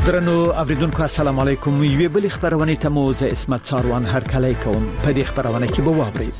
درنو اوریدونکو السلام علیکم. یوه بل خبرونه ته مو زه اسمت ساروان هر کله کوم. په دې خبرونه کې به واورئ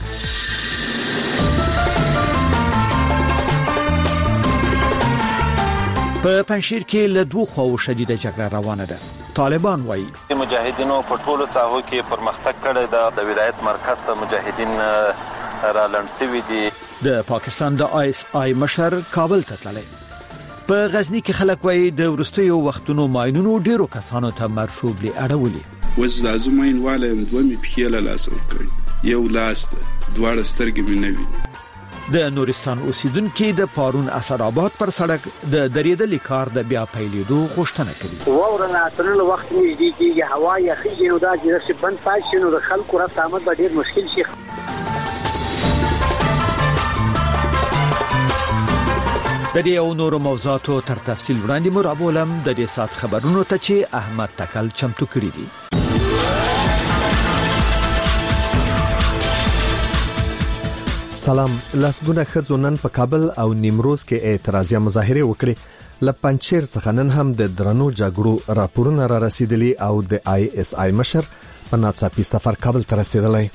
په پنځیر کې له دوه خواو شدیده جګړه روانه ده. طالبان وایي مجاهدینو په ټولو ساحو کې پرمختګ کړی دی. د ولایت مرکز ته مجاهدین را لنډسوي دي. د پاکستان د ISI مشر کابل ته تللی. په غزنی کې خلک وایي د ورستیو وختونو ماینونو ډیرو کسانو ته مرشوب لې اړولې. وز لازم ماین والم دوه می پخېله لاس ورکړي. یو لاس دواړه سترګې مې نه ویني. د نورستان اوسیدونکو د پارون اسدآباد پر سړک د درېدلې کار د بیا پیلېدو غوښتنه کوي. وورنه اترنه وخت نږدې کېږي، هوا یخي نو دا چې بند پاتې نو د خلکو راته آمد به ډیر مشکل شي. د دې او نورو موضوعاتو تر تفصیل وړاندې مو راولم د دې سات خبرونو ته چې احمد تکل چمتو کړی دی. سلام. لسګونه ښځو نن په کابل او نیمروز کې اعتراضي مظاهره وکړې. له پنځیر څخه نن هم د درنو جګړو راپورونه را رسیدلي او د ISI مشر په ناڅاپي سفر کابل ته رسیدلی.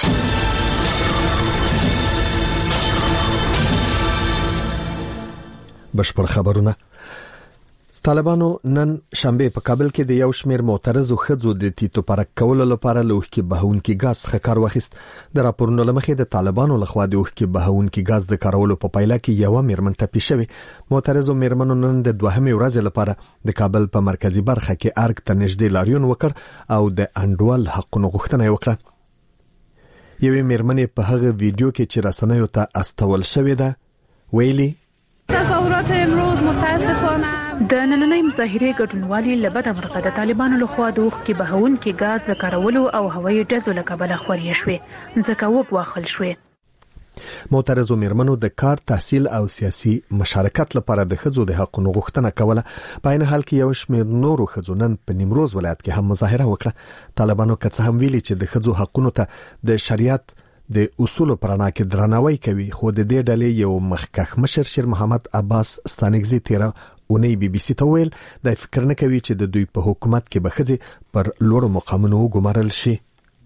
بشپړ خبرونه. طالبانو نن شنبه په کابل کې د یو شمېر معترضو ښځو د تیتو پرک کولو لپاره لوښکي بهونکي غاز څخه کار واخیست. د راپورونو لمخې د طالبانو لخوا د لوښکي بهونکي غاز د کارولو په پایله کې یو میرمن ټپي شوې. معترضو میرمنو نن د دوهمې ورځې لپاره د کابل په مرکزی برخه کې ارګ ته نږدې لاریون وکړ او د انډول حقونو غوښتنه وکړه. یوې میرمنې په هغه ویډیو کې چې رسنیو ته استول شوې ده ویلي تظاهرات امروز متاسفانه د نننۍ مظاهرې ګډونوالي لبد مرغه د طالبانو لخوا د لوښکي بهونکي غاز د کارولو او هوایي ډزو له کبله خوري شوې ځکه وګواخل شوې. معترضو میرمنو د کار، تحصیل او سیاسي مشارکت لپاره د ښځو د حقوقو غوښتنه کوله. په عین حال کې یو شمېر نورو ښځو نن په نیمروز ولایت کې هم مظاهره وکړه. طالبانو که څه هم ویلي چې د ښځو حقوقو ته د شریعت د اصولو پرانا کې درناوی کوي، خو د دې ډلې یو مخکښ مشر شیر محمد عباس ستانګزي تیرا اونۍ BBC ته ویل د فکر نه کوي چې د دوی په حکومت کې به ښځې پر لوړو مقامونو وګمارل شي.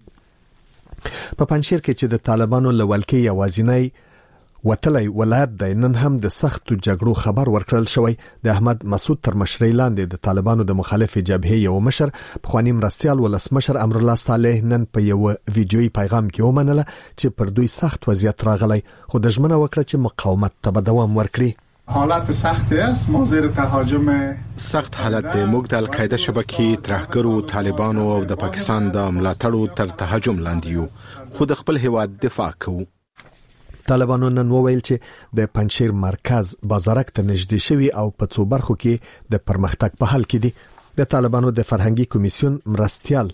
په پنځیر کې چې د طالبانو لولکې یوازینی وتلی ولایت د نن هم د سختو جګړو خبر ورکړل شوی. د احمد مسعود تر مشرۍ لاندې د طالبانو د مخالف جبهې یو مشر پخوانی مرستيال ولسمشر امرالله صالح نن په یو ویډیوي پیغام کې ومنله چې پر دوی سخت وضعیت راغلی، خو د ژمنه وکړه چې مقاومت ته به دوام ورکړي. حالت سختی است. ما زیر تهاجم سخت حالت د موږ د القاعده شبکې ترهګرو طالبانو او د پاکستان د ملاتړو تر تهاجم لاندې یو، خو د خپل هیواد دفاع کوو. طالبانو نن وویل چې د پنځیر مرکز بازارک ته نږدې شوی او په څو برخو کې د پرمختګ په حال کې دي. د طالبانو د فرهنګي کمیسیون مرستيال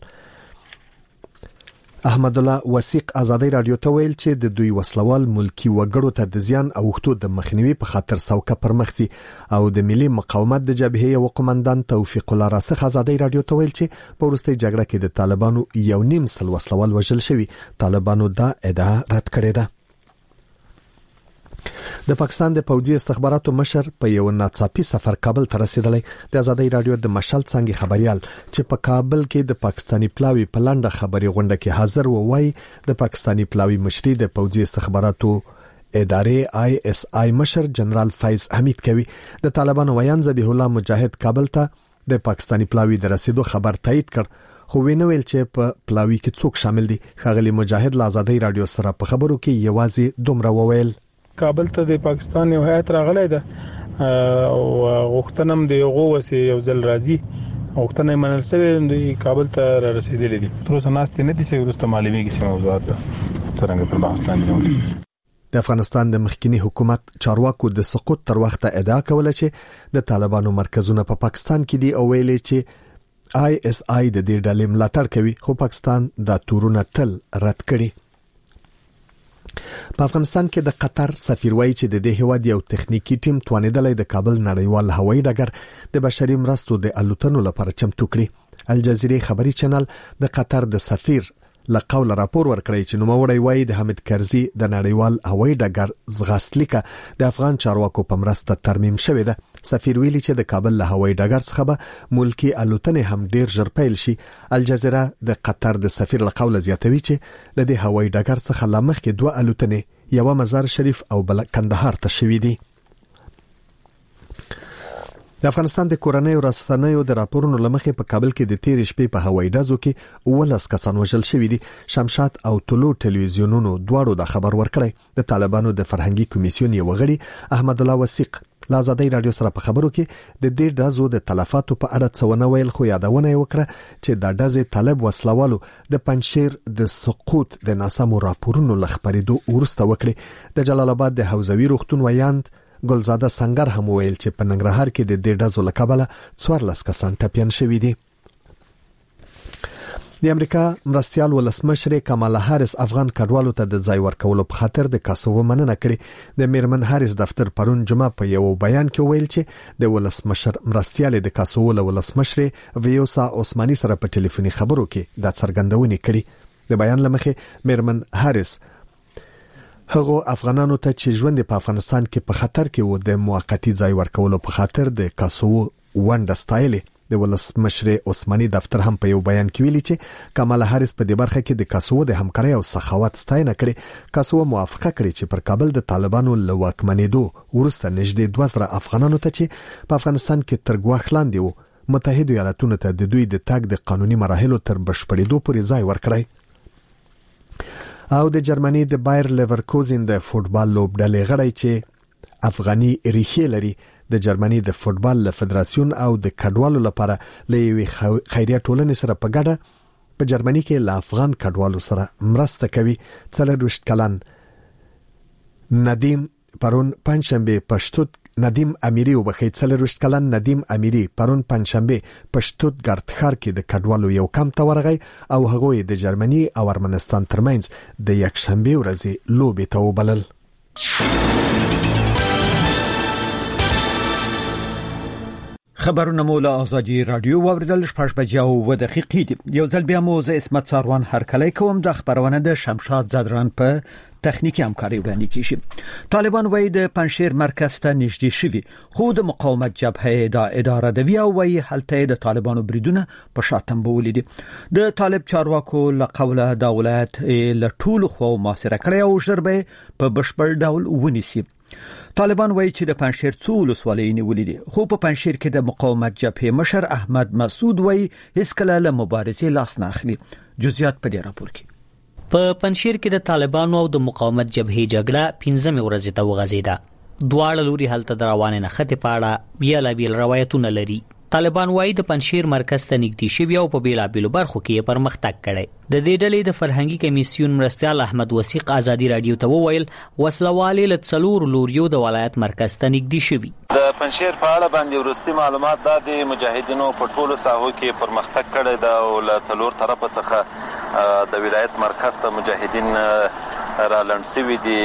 احمد الله وثیق ازادي رادیو ته ویل چې د دوی وسلوال ملکی وګړو ته د زیان او وختو د مخنیوي په خاطر سوکه پرمخسي او د ملي مقاومت د جبهې او قومندان توفیق الله راسخ ازادي رادیو ته ویل چې په ورستۍ جګړه کې د طالبانو 1.5 وسلوال وژل شوی. طالبانو دا ادعا رد کړې ده. د پاکستان د پوځي استخباراتو مشر په یو ناڅاپي سفر کابل ته رسیدلی. د آزادۍ رادیو د مشال څنګه خبريال چې په کابل کې د پاکستانی پلاوی په لنډه خبري غونډه کې حاضر وای د پاکستانی پلاوی مشري د پوځي استخباراتو ادارې ISI مشر جنرال فیض حمید کوي. د طالبانو ویان ذبیح الله مجاهد کابل ته د پاکستانی پلاوی د رسیدو خبر تایید کړ، خو وینویل چې په پلاوی کې څوک شامل دي. خغلی مجاهد له آزادۍ رادیو سره په خبرو کې یوازې دومره وویل کابل ته د پاکستان یو هیات راغلی ده او غوښتنم د یو وسې یو ځل راځي غوښتنه منل شوې د کابل ته را رسیدلې دي. تر اوسه ناستې نه دي چې ورسته معلومیږي چې موضوعات څنګه پر بحث لاندې دي. د افغانستان د مخکنی حکومت چارواکو د سقوط تر وخته ادعا کوله چې د طالبانو مرکزونه په پاکستان کې دي او ویلي چې ISI د دې ډلې ملاتړ کوي، خو پاکستان دا تورونه تل رد کړي. په افغانستان کې د قطر سفیر وایي چې د دې هیواد یو تخنیکی ټیم توانیدلای د کابل نړیوال هوایي ډګر د بشري مرستو د الوتنو لپاره چمتو کړي. الجزیره خبري چینل د قطر د سفیر لقول راپور ورکړی چې نوموړی وایي د حمید کرزي د نړیوال هوایي ډګر ځغاستلیکه د افغان چارواکو په مرسته ترمیم شوې ده. سفیر ویلي چې د کابل له هوایي ډګر څخه به ملکی الوتنې هم ډیر ژر پیل شي. الجزیره د قطر د سفیر لقول زیاتوي چې له د هوایي ډګر څخه لمخ کې 2 الوتنې یو مزار شریف او بل کندهار ته شوې دي. د افغانستان د کورنۍ رسنیو د راپورونو لمخې په کابل کې د تیر شپې په هوایي ډزو کې 19 کسان وژل شوي دي. شمشاد او طلوع ټلویزیونونو دواړو د خبر ورکړی. د طالبانو د فرهنګي کمیسیون یو غړي احمد الله وثیق لا آزادۍ رادیو سره په خبرو کې د دې ډزو د تلفاتو په اړه څونه ویل، خو یادونه وکړه چې د ډزې طالب وسلوالو د پنځشیر د سقوط د ناسمو راپورونو لخبرېدو ورسته وکړي. د جلال آباد د حوزوي روغتون ویاند ګلزاده سنگر هم ویل چې په ننګرهار کې د دې ډزو له کبله 14 کسان ټپيان شوي دي. د امریکا مرستيال ولسمشر کمالا هاریس افغان کډوالو ته د ځای ورکولو په خاطر د کاسوو مننه کړې. د میرمن هاریس دفتر پرون جمعه په یو بیان کې ویل چې د ولسمشر مرستيال د کاسوو له ولسمشر ویوسا عثماني سره په ټلیفوني خبرو کې د څرګندونې کړې. د بیان لمخې میرمن هاریس هغه افغانانو ته چې ژوند په افغانستان کې په خطر کې وو د موقتی ځای ورکولو په خاطر د کاسوو ونډه ستایلې. د ولسمشر عثماني دفتر هم په یو بیان کې ویلي چې کمالا هاریس په دې برخه کې د کاسوو د همکارۍ او سخاوت ستاینه کړې. کاسوو موافقه کړې چې پر کابل د طالبانو له واکمنېدو وروسته نږدې 2000 افغانانو ته چې په افغانستان کې تر ګواښ لاندې وو متحده ایالاتونو ته د دوی د تګ د قانوني مراحلو تر بشپړېدو پورې ځای ورکړی. او د جرمني د بایر لیورکوزن د فوتبال لوبډلې غړی چې افغاني ریښې لري د جرمني د فوتبال فدراسیون او د کډوالو لپاره لوي خیریه ټولنې سره په ګډه په جرمني کې له افغان کډوالو سره مرسته کوي. 40 کلن ندیم پرون پنځشنبه پښتون ندیم امیری وبخې 40 کلن ندیم امیری پرون پنځشنبه په شتوتګارت ښار کې د کډوالو یو کمپ ته ورغی او هغه د جرمني او ارمنستان ترمنځ د یکشنبه ورځې لوبې ته وبلل. خبرونه مولا آزادی رادیو واوریدل 6:02 دي. یو ځل بیا مو زه اسمت ساروان هرکلی کوم. د خبرونه د شمشاد زادران په تخنیکی همکاري وړاندې کیږي. طالبان وایي د پنځشیر مرکز ته نږدې شوي، خو د مقاومت جبهه د اداره د وی او وایي هلته د طالبانو بریدونه په شاتم بولې دي. د طالب چارواکو لقوله د ولایت له ټولو خو محاصره کړی او ژربه په بشپړ ډول ونیسي. طالبان وایي چې د پنځشیر څو ولسوالۍ نیولې دي، خو په پنځشیر کې د مقاومت جبهه مشر احمد مسعود وایي هیڅ کله له مبارزې لاس نه اخلي. جزئیات په دې راپور کې. په پنځشیر کې د طالبانو او د مقاومت جبهه جګړه 15 ورځې ته وغځیده. دواړه لوري هلته د روانه نخته پاړه بیل روایتونه لري. طالبان وایي د پنځشیر مرکز ته نږدې شوی او په بیلابیلو برخو کې پرمختګ کړي. د دې ډلې د فرهنګي کمیسیون مرستيال احمد وثیق آزادی رادیو ته وویل وسلوالې له څلور لوریو د ولایت مرکز ته نږدې شوی. د پنځشیر په اړه باندې ورستي معلومات د مجاهدینو په ټولو ساحو کې پرمختګ کړي دا او له څلور طرفه څخه د ولایت مرکز ته مجاهدین را لنډسوي دي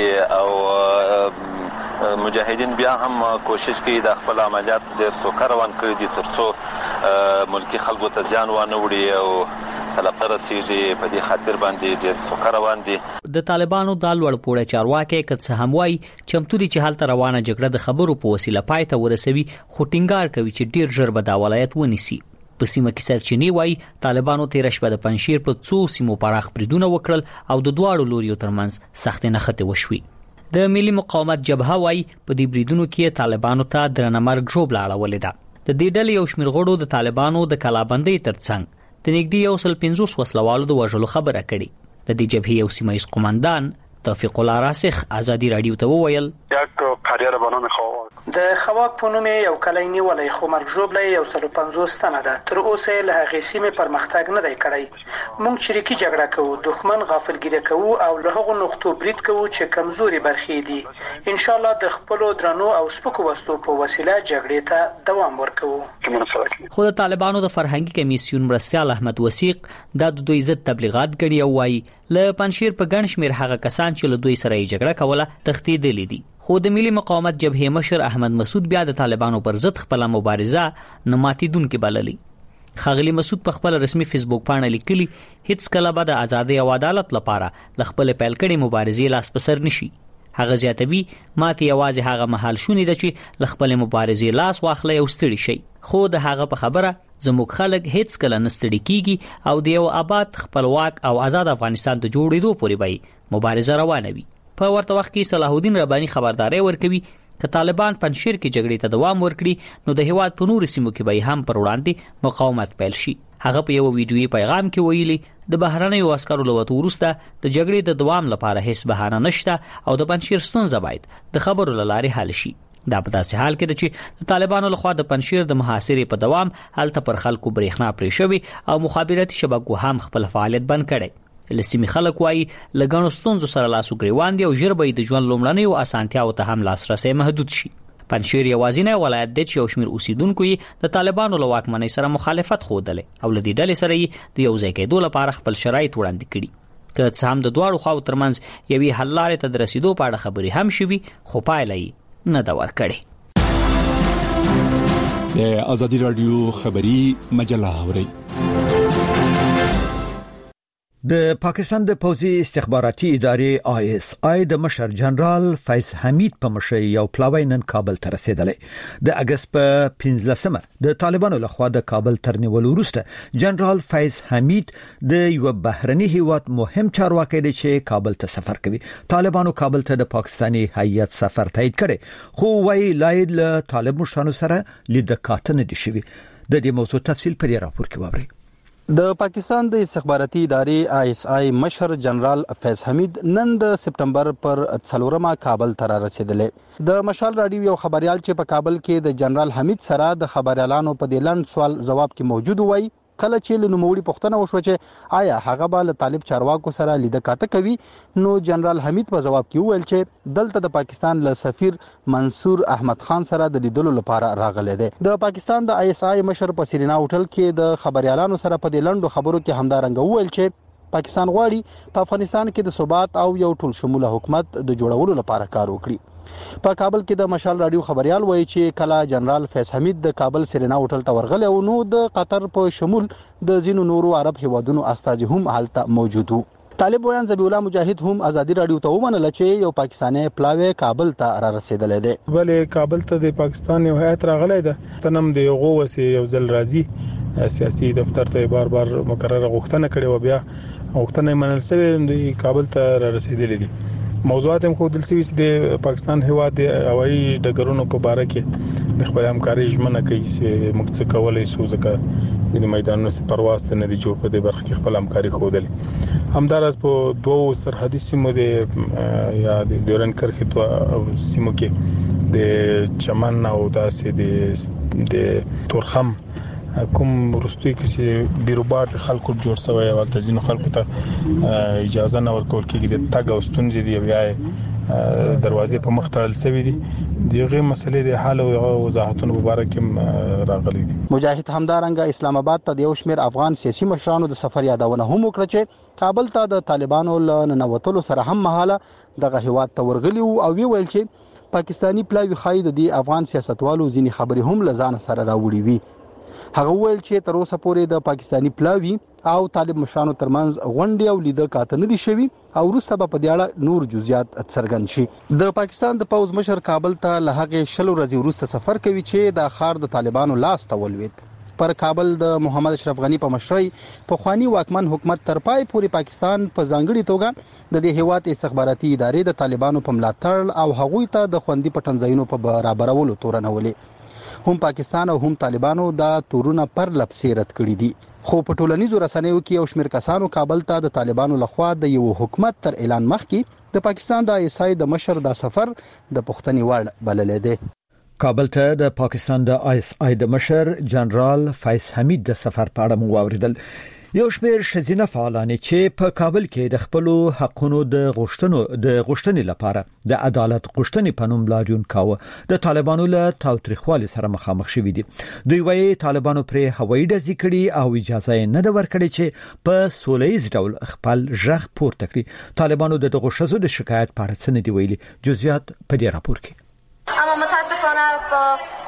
او مجاهدین بیا هم کوشش کوي د خپل عملیات ډیر سوکر روان کړي دي ترڅو ملکی خلکو ته ځان ونه وړي او طلب رسیږي. په دې خاطر باندې ډیر سوکر روان دي. د طالبانو د لوړ پوړه چارواکي کڅ هم وایي چمتو دي چې حالت روانه جګړه د خبرو په وسیله پای ته ورسوي، خو ټینګار کوي چې ډیر ژر به د ولایت ونیسي. په سیمه کې سرچینی وایي طالبانو تیر شپه د پنځشیر په څو سیمو پراخ بریدونه وکړل او د دواړو لوریو ترمنځ سخت نښته وشوي. د ملي مقاومت جبهه وایي په دې بریدونو کې طالبانو ته درنه مرګ ژوبله اړولې ده. د دې ډلې یو شمېر غړو د طالبانو د کلابندۍ ترڅنګ د نږدې 150 وسلوالو د وژلو خبره کړې. د دې جبهې یو سیمه ییز قومندان توفیق الله راسخ آزادی رادیو ته وویل یک قریه به نام خواک د خواک په نوم یو کلی نیولې خو مرګ ژوبله 150 تنه ده. تر اوسه له هغې سیمې پرمختګ نه دی کړی. موږ شریکي جګړه کوو، دښمن غافلګیره کوو او له هغو نقطو برید کوو چې کمزوري برخې دي. ان شاء الله د خپل درنو او سپکو وسلو په وسیله جګړې ته دوام ورکوو. خو د طالبانو د فرهنګي کمیسیون مرستيال احمد وثیق د دوی ضد تبلیغات غړي او وايي له پنځشیر په ګڼ شمېر هغه کسان چې له دوی سره یې جګړه کوله تښتېدلي دي. خو د ملي مقاومت جبهه مشر احمد مسعود بیا د طالبانو پر ضد خپل مبارزه نه ماتیدونکې بللي. خاغلی مسعود په خپل رسمي فیسبوک باندې لیکلي هیڅ کله به د ازادي او عدالت لپاره خپل پیل کړي مبارزې لاس په سر نشي. هغه زیاتوي ماته یوازې هغه محل شونی د چې خپل مبارزې لاس واخلي او ستړي شي. خو د هغه په خبره زموږ خلک هیڅ کله نستړي کیږي او د یو آباد خپلواک او آزاد افغانستان ته جوړېدو پورې به مبارزه روانه وي. په ورته وخت کې صلاح الدین رباني خبرداري ورکوي که طالبان پنځشیر کې جګړې ته دوام ورکړي نو د هیواد په نورو سیمو کې به هم پر وړاندې مقاومت پیل شي. هغه په یو ویډیويي پیغام کې ویلي د بهرنیو عسکرو له وټو وروسته د جګړې د دوام لپاره هیڅ بهانه نشته او د پنځشیر ستونزه باید د خبرو لارې حل شي. دا په داسې حال کې چې د طالبانو لخوا د پنځشیر د محاصرې په دوام هلته پر خلکو برېښنا پرې شوی او مخابراتي شبکو هم خپل فعالیت بند کړي. لسیمي خلک وایي لګڼو ستونزو سره لاس وګریوان دي او ژر به د ژوند لومړنیو اسانتیاو ته هم لاسرسي محدود شي. پنځشیر یوازینی ولایت دی چې یو شمېر اوسیدونکو یې د طالبانو له واکمنۍ سره مخالفت ښودلی او له دې ډلې سره یې د یو ځای کېدو لپاره خپل شرایط وړاندې کړي. که څه هم د دواړو خواو ترمنځ یوې حل لارې ته د رسیدو په اړه خبرې هم شوي خو پایله یې نه ده ورکړې. د ازادي راډیو خبري مجله اورئ. د پاکستان د پوځي استخباراتي ادارې ISI د مشر جنرال فیض حمید په مشرۍ یو پلاوی نن کابل ته رسیدلی. د اگست په 15مه د طالبانو لخوا د کابل تر نیولو وروسته جنرال فیض حمید د یو بهرني هیواد مهم چارواکي دی چې کابل ته سفر کوي. طالبانو کابل ته د پاکستاني هیئت سفر تایید کړي خو وايي لاید له طالب مشرانو سره لیدکاتنه دي شوی. د دې موضوع تفصیل په راپور کې واورئ. د پاکستان د استخباراتي ادارې ISI مشر جنرال فیض حمید نن د سپټمبر پر 4مه کابل ته رسیدلی. د مشال رادیو یو خبريال چې په کابل کې د جنرال حمید سره د خبريالانو په دلند سوال جواب کې موجود وای کله چې له نوموړي پوښتنه وشو چې آیا هغه به له طالب چارواکو سره لیدکاته کوي نو جنرال حمید په جواب کې وویل چې دلته د پاکستان له سفیر منصور احمد خان سره د لیدلو لپاره راغلی دی. د پاکستان د ISI مشر په سرینا هوټل کې د خبريالانو سره په دلندو خبرو کې همدارنګ وویل چې پاکستان غواړي په افغانستان کې د ثبات او یو ټول شموله حکومت د جوړولو لپاره کار وکړي. په کابل کې د مشال رادیو خبريال وایي چې کله جنرال فیض حمید د کابل سرینا هوټل ته ورغلی او نو د قطر په شمول د ځینو نورو عرب هیوادونو استازي هم هلته موجود وو. طالب ویان ذبیح الله مجاهد هم ازادي رادیو ته ومنل چې یو پاکستاني پلاوی کابل ته را رسیدلی دی. بلې کابل ته د پاکستان یو هیئت راغلی ده تنم د یو وسی یو ځل راځي سیاسي دفتر ته بار بار مقرره غوښتنه کړې و بیا غوښتنه منل شوې د کابل ته را رسیدلی دي. موضوعات هم خو دل سوي د پاکستان هیواد د هوایي ډګرونو په اړه کې د خپل همکاري ژمنه کوي چې موږ څه کولای شو ځکه د میدانونو پرواز ته نه دی جوړ په دې برخه کې خپل همکاري خوده. همدارس په دوه سرحدي سیمو د یا د دورن کرخې دوه سیمو کې د چمن او داسې د تورخم کوم ورستوي کې بیروبار خلکو جوړ شوی او د ځینو خلکو ته اجازه نه ورکول کېږي د تګ او ستونزې دی بیا دروازې په مخ تړل شوی دي دغه مسلې د حل او وضاحتونو په اړه کې راغلي دي. مجاهد همدارنګه اسلام آباد ته د یو شمېر افغان سیاسي مشرانو د سفر یادونه هم وکړه چې کابل ته د طالبانو له ننوتلو سره هم مهاله دغه هیواد ته ورغلي او ویل چې پاکستانی پلاوی خای د افغان سیاستوالو ځینی خبرې هم لزان سره راوړي وي. هغه ویل چې تر اوسه پورې د پاکستانی پلاوی او طالب مشرانو ترمنځ غونډې او لیده کاته نه دي شوي او وروسته به په دې اړه نور جزئیات څرګند شي. د پاکستان د پوځ مشر کابل ته له هغه 10 ورځې وروسته سفر کوي چې د خار د طالبانو لاس ته ولوید. پر کابل د محمد اشرف غنی په مشرۍ په خواني واکمن حکومت تر پای پورې پاکستان په ځانګړي توګه د دې هیواد استخباراتي ادارې د طالبانو په ملاتړ او هغوی ته د خوندي پټنځایونو په برابرولو تورنولې. هم پاکستان او هم طالبانو دا تورونه پر لپسې رد کړی دي. خو په ټولنیزو رسنیو کې یو شمېر کسانو کابل ته د طالبانو لخوا د یو حکومت تر اعلان مخکې د پاکستان د ISI د مشر دا سفر د پښتني وړ بللی دی. کابل ته د پاکستان د ISI د مشر جنرال فیض حمید د سفر په اړه مو واوریدل. یو شمېر ښځینه فعالان چې په کابل کې د خپل حقونو د غوښتنې لپاره د عدالت غوښتنې په نوم لاریون کاوه د طالبانو له تاوتریخوالي سره مخامخ شوي دي. دوی وايي طالبانو پرې هوایي ډزې کړي او اجازه نه ده ورکړې چې په سولهییز ډول خپل ژغ پورته کړي. طالبانو د دغه ښځو د شکایت په اړه څه نه دی ویلي. جزئیات په دې راپور کې. اما متاسفانه په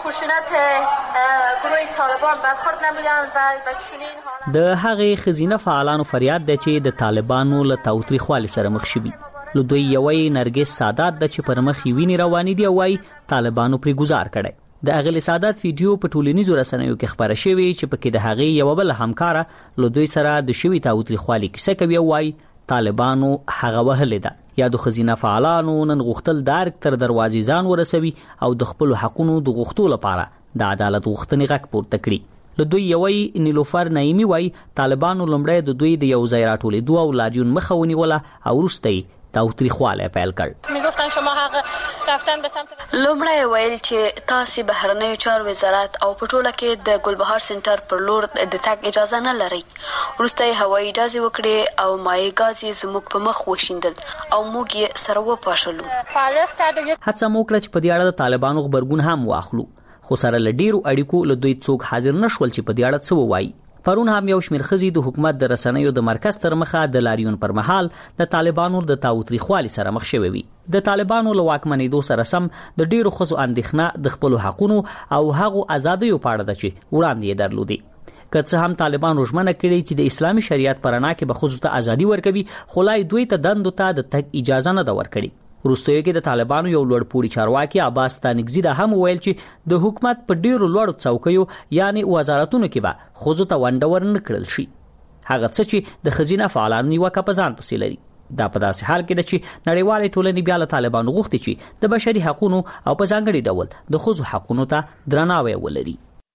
خشونت گروه طالبان برخورد نمیدن و چنین حالت د هغې خزینه فعالانو فریاد دی چې د طالبانو له تاوتریخوالي سره مخ شوي. له دوی یوی نرګس سادات د چې پر مخ ویني روانې دی او وايي طالبانو پرې گزار کړي. د اغل سادات ویډیو په ټولنیزو رسنیو کې خبره شوې چې پکې د هغې یو بل همکاره له دوی سره د شوي تاوتریخوالي کیسه کوي او وايي طالبانو هغه وهلې ده. یا د خزینه فعالانو نن غوښتل دارک تر دروازې ځان ورسوي او د خپل حقونو د غوښتلو لپاره د عدالت غوښتنې غږ پورته کړي. له دوی یوی نیلوفر نایمی وايي طالبانو لومړی د دوی د یو ځای راټولېدو او لاریون مخه ونیوله او وروسته تاوتریخواله پیل کړ. میگفتن شما حق رفتن به سمت لومړی ویل چې تاسو بهرنیو چارو وزارت او په ټوله کې د ګلبهار سنټر پر لور د تګ اجازه نه لري. وروسته هوایي اجازه وکړي او مایع غاز زموږ په مخ وشیندل او موږ یې سره وپاشلو. هڅه مو کړه چې په دې اړه د طالبانو خبرګون هم واخلو خو سره لډیرو اړیکو له دوی څوک حاضر نشول چې په دې اړه څه وایي. پرون هم یو شمېر ښځې د حکومت د رسنیو د مرکز تر مخه د لاریون پر مهال د طالبانو د تاوتریخوالي سره مخ شوې وي. د طالبانو له واکمنېدو سره سم د ډیرو ښځو اندېښنه د خپلو حقونو او هغو ازادیو په اړه ده چې وړاندې یې درلودې. که څه هم طالبانو ژمنه کړې چې د اسلامي شریعت په رڼا کې به ښځو ته ازادي ورکوي خو لا دوی ته دندو ته د تګ اجازه نه ده ورکړې. وروستیو کې د طالبانو یو لوړپوړي چارواکي عباس ستانکزي دا هم ویل چې د حکومت په ډیرو لوړو څوکیو یعنی وزارتونو کې به ښځو ته ونډه ورنکړل شي. هغه څه چې د خزینه فعالانو نیوکه په ځان پسې لري. دا په داسې حال کې ده چې نړیوالې ټولنې بیا له طالبانو غوښتي چې د بشري حقوقو او په ځانګړي ډول د ښځو حقوقو ته درناوی ولري.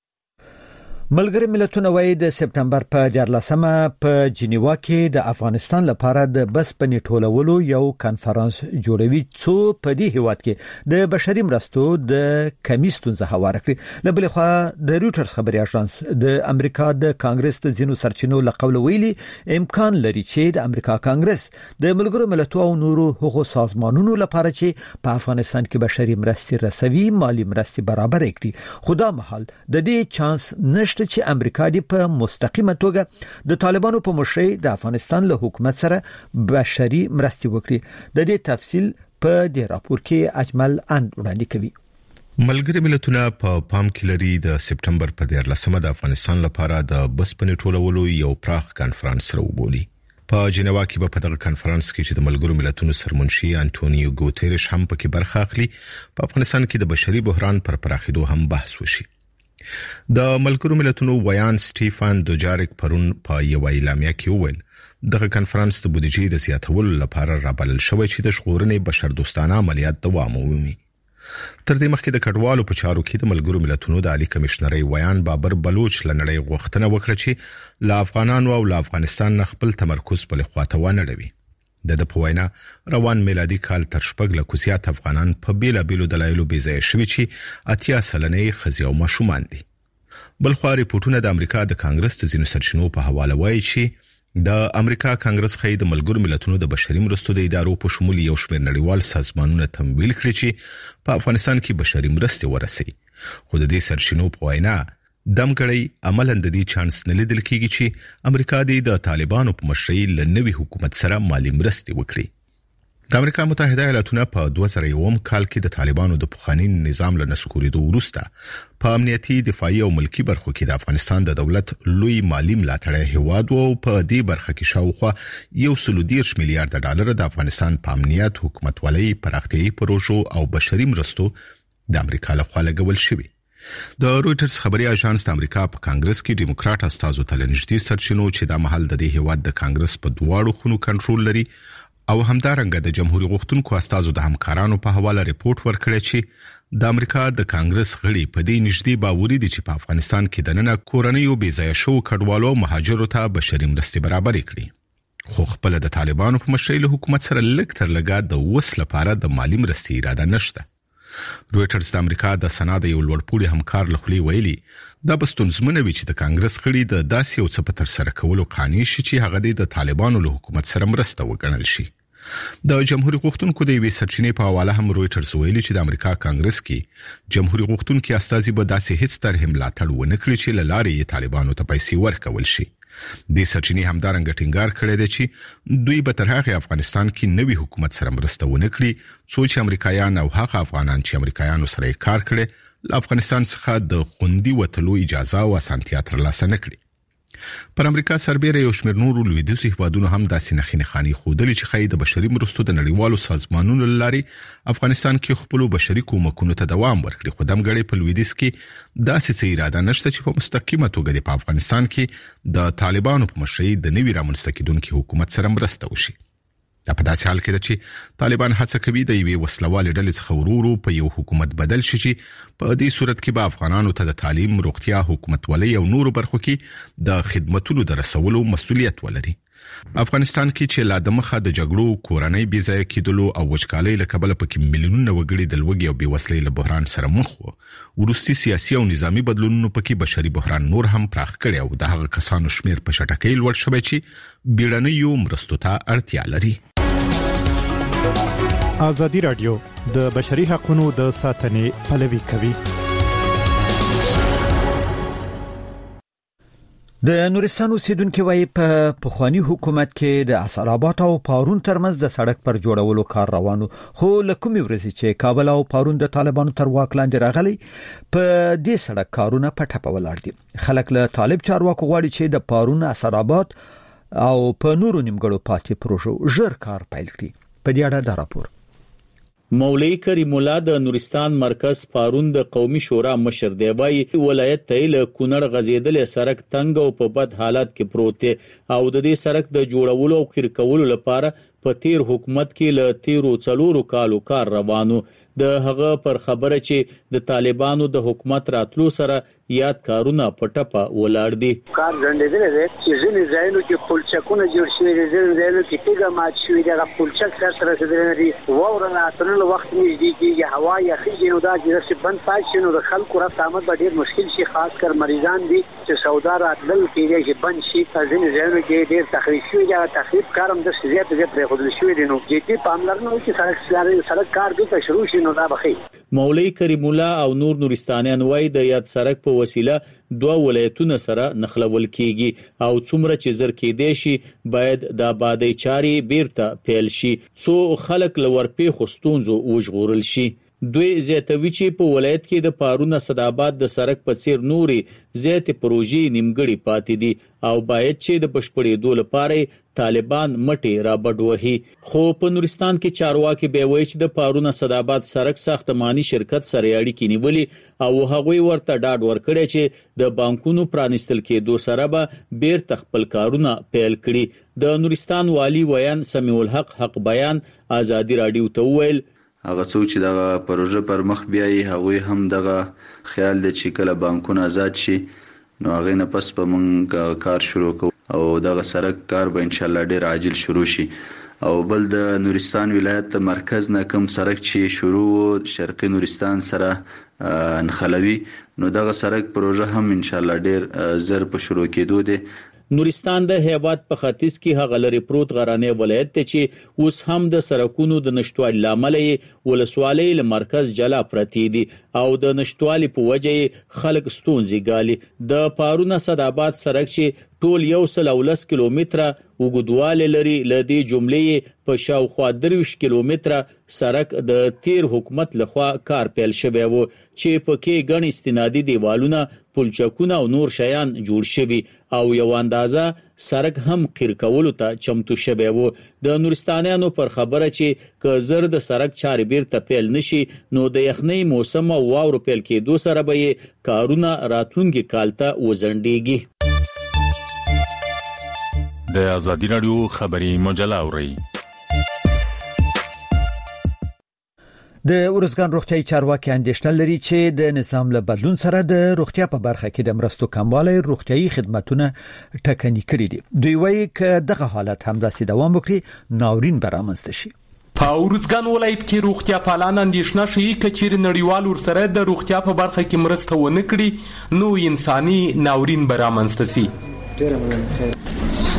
ملګری ملتونه وايي د سپتمبر په 14مه په جنیوا کې د افغانستان لپاره د بس پنی ټولولو یو کانفرنس جوړوي څو په دې هیواد کې د بشري مرستو د کمیستون زه هواره کړی. له بل خوا د رويټرز خبري اژانس د امریکا د کانګرس د ځینو سرچینو لقول ویلي امکان لري چې د امریکا کانګرس د ملګرو ملتونو او نورو حقوقي سازمانونو لپاره چې په افغانستان کې بشري مرستې رسوي مالی مرستې برابر کړي. خدا محل د دې چانس نشته چې امریکا دی په مستقیمه توګه د طالبانو په مشرۍ د افغانستان له حکومت سره بشري مرستې وکړي. د دې تفصیل په دې راپور کې اجمل ان وړاندې کوي. ملګری ملتونه په پام کې لري د سپتمبر په 14مه د افغانستان لپاره د بس پنی ټولولو یو پراخ کانفرنس راوبولي. په جنیوا کې په دغه کانفرنس کې چې د ملګرو ملتونو سرمنشي انټونیو ګوتيريش هم پکې برخه اخلي په افغانستان کې د بشري بحران پر پراخېدو هم بحث وشي. د ملګرو ملتونو ویان سټيفان دوجاریک پرون په یو اعلامیه کې وویل دغه کانفرنس د بودیجې د زیاتولو لپاره رابلل شوی چې د ژغورنې بشردوستانه عملیات دوام ومومي. تر دې مخکې د کډوالو په چارو کې د ملګرو ملتونو د عالی کمشنري ویان بابر بلوچ لنړۍ غوښتنه وکړه چې لا افغانانو او لا افغانستان خپل تمرکز په لخواته ونړوي. د په وینا روان میلادي کال تر شپږ لکه زیات افغانان په بیلابیلو دلایلو بې ځای شوي چې 80 سلنې ښځې او ماشومان دي. بل خو ریپورتونه د امریکا د کانګرس د ځینو سرچینو په حواله وایي چې د امریکا کانګرس خې د ملګرو ملتونو د بشري مرستو د ادارو په شمول یو شمېر نړیوال سازمانونه تمویل کړي چې په افغانستان کې بشري مرستې ورسوي. خو د دې سرچینو په وینا دمګړی عملاً د دې چانس نه لیدل کیږي چې امریکا د طالبانو په مشرۍ له نوي حکومت سره مالی مرستې وکړي. د امریکا متحده ایالاتونو په 2001 کال کې د طالبانو د پخوانی نظام له نسکورېدو وروسته په امنیتي دفاعي او ملکی برخو کې د افغانستان د دولت لوی مالی ملاتړ هیواد او په دې برخه کې شاوخوا 130 میلیارډ ډالر د افغانستان په امنیت حکومتولۍ پراختیايي پروژو او بشري مرستو د امریکا لخوا لګول شوی. د رويټرز خبري اژانس د امریکا په کانګرس کې ډیموکراټ استازو ته لنږدې سرچینو چې د محل د دې هیواد د کانګرس په دواړو خونو کنټرول لري او همدارنګه د جمهوریت غوښتونکو استازو د همکارانو په حواله ریپورت ورکړی چې د امریکا د کانګرس غړي په دې نږدې باوري دي چې په افغانستان کې د نن کورنیو بې ځای شو کډوالو مهاجرو ته بشري مرستې برابر کړي. خو خپل د طالبانو په مشرۍ له حکومت سره لږ تر لږه د وس لپاره د مالی مرستې اراده نشته. رويټرز د امریکا د سناد یو لوړپوړي همکار لخوا ویلي دا بستونزمنه وی چې د کانګرس غړي د داسې یو څه په تر سره کولو قانع شي چې هغه د طالبانو له حکومت سره مرسته وګڼل شي. د جمهوریت غوښتونکو د وی سرچینې په حواله هم رويټرز ویلي چې د امریکا کانګرس کې جمهوریت غوښتونکو استازي به داسې هیڅ طرح ملاتړ ونه کړي چې لارې طالبانو ته پیسې ورکول شي. د سرچینې همدارنګ ټینګار کړی دی چې دوی به تر هغه افغانستان کې نوي حکومت سره مرسته ونه کړي څو چې امریکایان او هغه افغانان چې امریکایانو سره کار کړي افغانستان څخه د خوندي وټلو اجازه او اسانتیا ترلاسه نه کړي. پر امریکا سربېره یو شمېر نورو لویدیځو هیوادونو هم داسې نښې خاني خودلې چې خای د بشري مرستو د نړیوالو سازمانونو لاري افغانستان کې خپل بشري کومکونو ته دوام ورکړي. خو دمګړې په لویدیځ کې داسې څه اراده نشته چې په مستقیمه توګه په افغانستان کې د طالبانو په مشرۍ د نوي رامنځته کېدونکو حکومت سره مرسته وشي. دا په داسې حال کې ده چې طالبان هڅه کوي د یوې وسلوالې ډلې څخه ورو په یو حکومت بدل شي چې په دې صورت کې به افغانانو ته د تعلیم، روغتیا، حکومتولۍ او نورو برخو کې د خدماتو د رسولو مسؤلیت ولري. افغانستان کې چې لا د مخه د جګړو، کورنۍ بې ځایه کېدلو او وچکالۍ له کبله پکې میلیونونه وګړي د لوږې او بېوسلۍ له بحران سره مخ وو. وروستي سیاسي او نظامی بدلونونو پکې بشري بحران نور هم پراخ کړي او د هغه کسانو شمیر په شټکۍ لوړ شوی چې بیړنیو مرستو ته اړتیا لري. ازادي رادیو د بشري حقوقو د ساتنې پلوي کوي. د نورستان اوسیدونکو وايي په پخوانی حکومت کې د اسرابات او پارون ترمنځ د سړک پر جوړولو کار روانو، خو لکه ورځي چې کابل او پارون د طالبانو تر واک لاندې راغلي په دې سړک کارونه په ټپه ولاړ دي. خلک له طالب چارواکو غواړي چې د پارون اسرابات او په نورو نیمګړو پاتې پروژو ژر کار پیل کړي. په دې اړه دا راپور مولوی کریم الله د نورستان مرکز پارون د قومي شورا مشر دی وایي ولایت ته له کونړ غزیدل سړک تنګ او په بد حالت کې پروت دی او د دې سړک د جوړولو او خیر کولو لپاره په تیر حکومت کې له 13 کالو کار روانو. د هغه پر خبره چې د طالبانو د حکومت راتلو سره یاد کارونه پټپا ولاړ دي. کار ځندېدل دي چې ځینې ځایونو کې پلچکونه جوړ شوي دي، ځینې ځایونو کې تیګه مات شوي دي. هغه پلچک سره رسیدل دي، واوره راتلل وخت نږدې کېږي، هوا یخېږي، نو دا چې بند پاتې شي نو د خلکو رفت آمد به ډېر مشکل شي، خاص کر مریضان دي چې سودا راتلل کېږي چې بند شي. ځینې ځایونو کې ډېر تخریب شوي دي، تخریب کار هم د زیات پرېښودل شوی دی. نو جدي پاملرنه وکړي سړک کار به شروع شي نو دا بخي. مولوی کریم الله او نور نورستانیان وایي د یاد سړک په وسیله 2 ولایتونه سره نخلول کیږي او څومره چې زر کېدې شي باید د آبادی چاري بیرته پیل شي څو خلک لور په خوستونزو وژغورل شي. دوی زیاتوي چې په ولایت کې د پارون صداباد د سړک په څیر نوري زیات پروژې نیمګړي پاتې دي او باید چې د بشپړېدو لپاره طالبان مټي را بډوهي. خو په نورستان کې چارواکي به وایي چې د پارون صداباد سړک ساختماني شرکت سره اړیکې نیولې او هغوی ورته ډاډ ورکړي چې د بانکونو پرانستل کېدو سره به بیرته خپل کارونه پیل کړي. د نورستان والی ویان سمیع الحق بیان ازادي رادیو ته ویل هغه څوک چې دا پروژه پر مخ بیایي هغه هم دغه خیال دی چې کله بانکونه آزاد شي نو هغه نه پس په مونږ کار شروع کوو او دغه سړک کار به ان شاء الله ډیر عاجل شروع شي. او بل د نورستان ولایت مرکز نه کوم سړک چې شروع شرقي نورستان سره نخلوي نو دغه سړک پروژه هم ان شاء الله ډیر زر په شروع کېدو دی. نورستان د هیواد په ختیځ کې هغه لري پروت غرانه ولایت ته چې اوس هم د سړکونو د نشټوالي لامل ولسوالۍ له مرکز جلا پرتی دي او د نشټوالي په وجه خلک ستونزې ګالي. د پارون صداباد سړک چې ټول 110 کیلومتره وګدواله لري لدی جملې په شاوخوا 30 کیلومتره سړک د تیر حکومت لخوا کار پیل شوی وو چې پکې غني استنادي دیوالونه پلچکونه او نور شیان جوړ شوي او یو اندازه سړک هم خیر کولو ته چمتو شوی وو. د نورستانیانو پر خبره چې ک زر د سړک چارې بیرته پیل نشي نو د یخنۍ موسم او واورو پیل کېدو سره به کارونه راتلونکي کال ته وزندېږي. د ازادي رادیو خبري مجله اوري. د ورزګان روغتیايي چارواکي اندېښنه لري چې د نظام له بدلون سره د روغتیا په برخه کې د مرستو کموالی روغتیايي خدماتونه ټکني کړي دي. دوی وایي چې دغه حالت همداسې دوام وکړي ناورین به رامنځته شي. په ورزګان ولایت کې روغتیا پالان اندېښنه شي چې چیرې نړیوال ورسره د روغتیا په برخه کې مرسته ونه کړي نو انساني ناورین به رامنځته شي.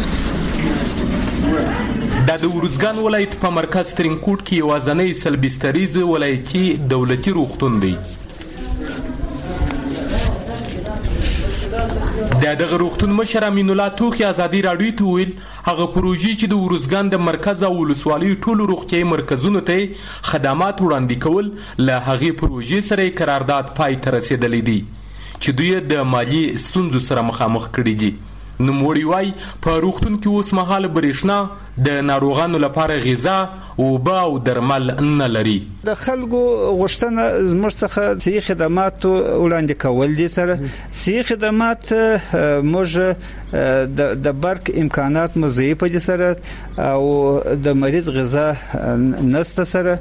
د ورزګان ولایت په مرکز ترینکوټ کې یوازنۍ سلبستریز ولایتي دولتي روغتون دی. دغه روغتون مشر امین الله توخی ازادي رادیو ته ویل هغه پروژې چې د ورزګان د مرکز او ولسوالۍ ټولو روغتیايي مرکزونو ته خدمات وړاندې کول له هغې پروژې سره قرارداد پای ته رسیدلی دی چې دوی د مالی ستونزو سره مخامخ کړي دي. نوموړي وایي په روغتون کې اوس مهال برېښنا د ناروغانو لپاره غذا اوبه او درمل نه لري. د خلکو غوښتنه زموږ څخه صحي خدمات وړاندې کول دي. سره صحي خدمات موږ د برق امکانات مضاعف دي سره او د مریض غذا نسته سره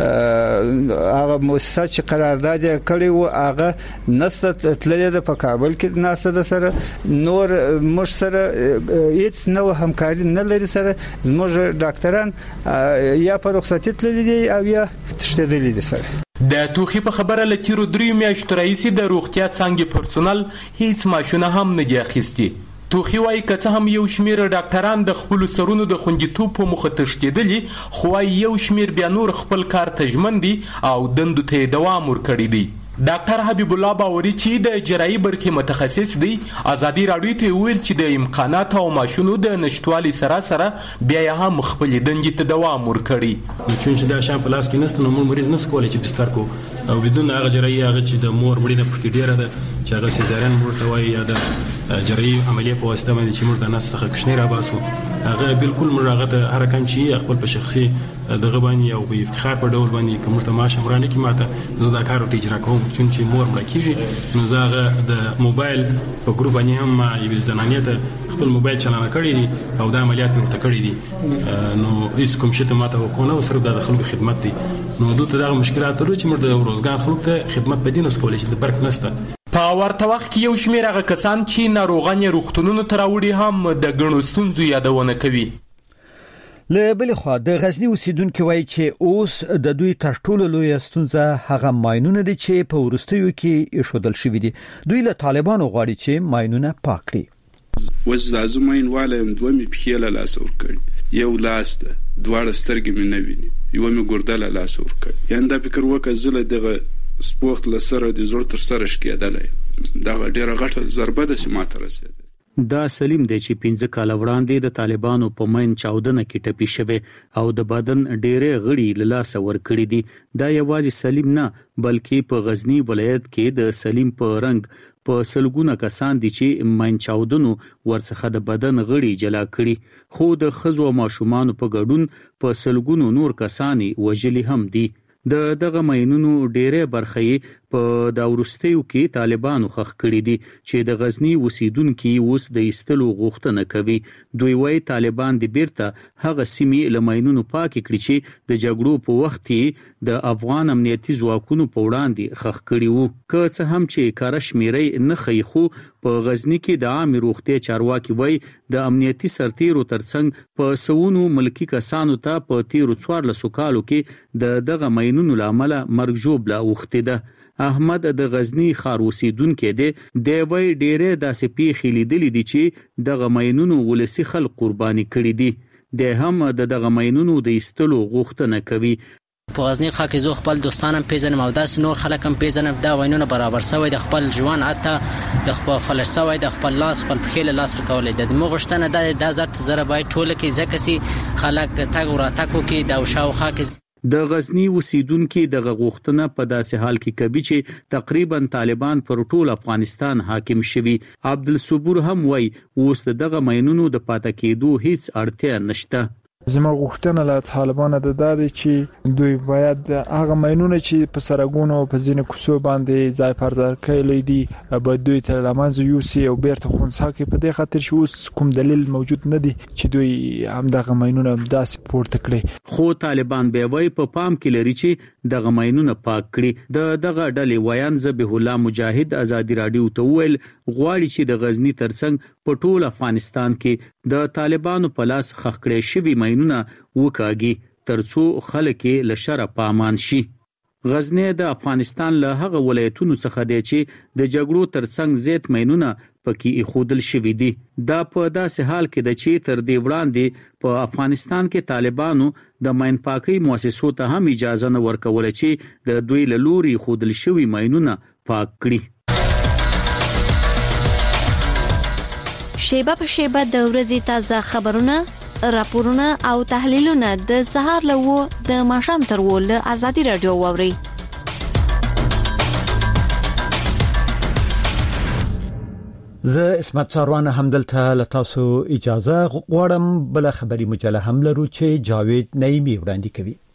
هغه مؤسسه چې قرارداد کړی و هغه نسته تللې ده په کابل کې ناسته ده سره نور موږ سره هیڅ نو همکاري نه لري. سره موږ ډاکټران یا په رخصتي تللي دي او یا تشتدلي دي. سره د توخي په خبره لکه 3 میاشتې راځي د روغتیا څنګه پرسونل هیڅ ماشونه هم نه دي اخیستي. توخي وايي که څه هم یو شمیر ډاکټران د خپل سرونو د خوندیتوب په مخه تشدیدلي خو یو شمیر بیا نور خپل کار ته ژمن دي او دندو ته دوام ورکړي دي. ډاکټر حبیب الله باوري چې د جراحي برخې متخصص دی ازادي رادیو ته ویل چې د امکانات او ماشونو د نشټوالي سره بیا هم خپل دندې ته دوام ورکړي. چې دا شان په لاس کې نست نو مریض نفس کولی چې بستر کو او بدون هغه جراحي هغه چې د مور وړي نه پټ ډیره ده چې هغه سیزارین مرته وایي یا د جراحي عملیه په واسطه باندې چې موږ د نس څخه کوشنی را باسو هغه بالکل موږ هغه ته هر کم چې خپل په شخصي دغه باندې او په افتخار په ډول باندې کوم ته معاش امرانه کې ماته زه دا کار ته اجرا کوم چې مور مړ کیږي نو زه د موبایل په ګروپ باندې هم یو زنانه ته خپل موبایل چلانه کړی دي او د عملیات مرته کړی دي نو هیڅ کوم شته ماته وکونه او سره د خلکو خدمت دي نو دوی دغه مشکلات لري چې موږ د روزګار خلکو ته خدمت بدینوس کولای شي د برک نسته. په ورته وخت کې یو شمیر هغه کسان چې ناروغان روغتونونو ته راوړي هم د ګڼو ستونزو یادونه کوي. له بل خوا د غزنی اوسیدونکو وایي چې اوس د دوی تر ټولو لوی ستونزه هغه ماینونه دي چې په ورستیو کې ایښودل شوی دي. دوی له طالبانو غواړي چې ماینونه پاک کړي. وزازو ماین والم دوه می پخېله لاس ور کړ یو لاس ده دواړه سترګې مې نه ویني یو می ګردله لاس ور کړ یان دا فکر وکړ زله دغه سپورت لسره د زور تر سره شکېدلې دا ډیره غټه ضربه ده چې ماته رسیدله. دا سلیم دی چې 15 کال وړاندې د طالبانو په مین چاودنه کې ټپي شوی او د بدن ډېرې غړي له لاسه ورکړي دي. دا یوازې سلیم نه بلکې په غزنی ولایت کې د سلیم په رنګ په سلګونه کسان دي چې مین چاودنو ورڅخه د بدن غړي جلا کړي خو د خزو او ماشومان په ګډون په سلګونو نور کسانی وجلی هم دي. دغه ماینونو ډېرې برخې په دا ورستیو کې طالبانو خخ کړي دي چې د غزنی اوسیدونکو اوس د ایستلو غوښتنه کوي. دوی وايي طالبان د بیرته هغه سیمې له ماینونو پاک کړي چې د جګړو په وخت کې د افغان امنیتي ځواکونو په وړاندې خخ کړي وو. که څه هم چې کار شمیرې نه خي خو په غزنی کې د عام روغتي چارواکي وایي د امنیتي سرتیرو ترڅنګ په سونو ملکی کسانو ته په 13 کالو کې دغه ماینونو لامل مرګ جوړه وخته ده. احمد د غزنی خار اوسیدونکو دی وی ډیره داسې پیښې لیدلې دي چې دغه ماینونو ولسی خلک قرباني کړي دي. د هم دغه ماینونو د ایستلو غوښتنه کوي. په غزنی خاک زو خپل دوستانم پیژنم او داس نور خلکم پیژنم دا وینونه برابر سوی د خپل ژوند حتی د خپل فلش سوی د خپل لاس خپل خېل لاس کولای د مغشتنه د زړه زره بای ټوله کې ځکه سي خلک تاګ ورا تاکو کې دا شاو خاک د غزنی اوسیدونکو د غوښتنه په داسې حال کې کوي چې تقریبا طالبان پر ټول افغانستان حاکم شوي. عبدالصبور هم وای اوس دغه ماینونو د پاتې کېدو هیڅ اړتیا نشته. زما غوښتنه له طالبانو د دادی چې دوی باید هغه ماینونه چې په سرګونو په ځینې کوڅو باندې ځای پر ځای کړي دي به دوی تر لمنځه یوسي او بیرته خونسا کوي په دې خاطر چې اوس کوم دلیل موجود نه دی چې دوی هم دغه ماینونه داسې پورته کړي. خو طالبان به وای په پام کې لري چې دغه ماینونه پاک کړي. دغه ډلې ویان ذبیح الله مجاهد ازادي رادیو ته ویل غواړي چې د غزنی ترڅنګ په ټول افغانستان کې د طالبانو په لاس خخ کړي شوی ماینونه وکاږي ترڅو خلک له شر په امان شي. غزنی د افغانستان له هغه ولایتونو څخه دی چې د جګړو ترڅنګ زیات ماینونه پکې ایښودل شوي دي. دا په داسې حال کې د چې تر دې وړاندې په افغانستان کې طالبانو د ماین پاکي مؤسسو ته هم اجازه نه ورکوله چې د دوی له لوري ایښودل شوي ماینونه پاک کړي. شیبه په شیبه د ورځې تازه خبرونه، راپورونه او تحلیلونه د سهار له د ماښام تر ول آزادي رادیو واوري. زه اسمت ساروان همدلته لتاسو اجازه غواړم. بل خبري مجله هم لرو چې جاوید نعیمی وړاندې کوي.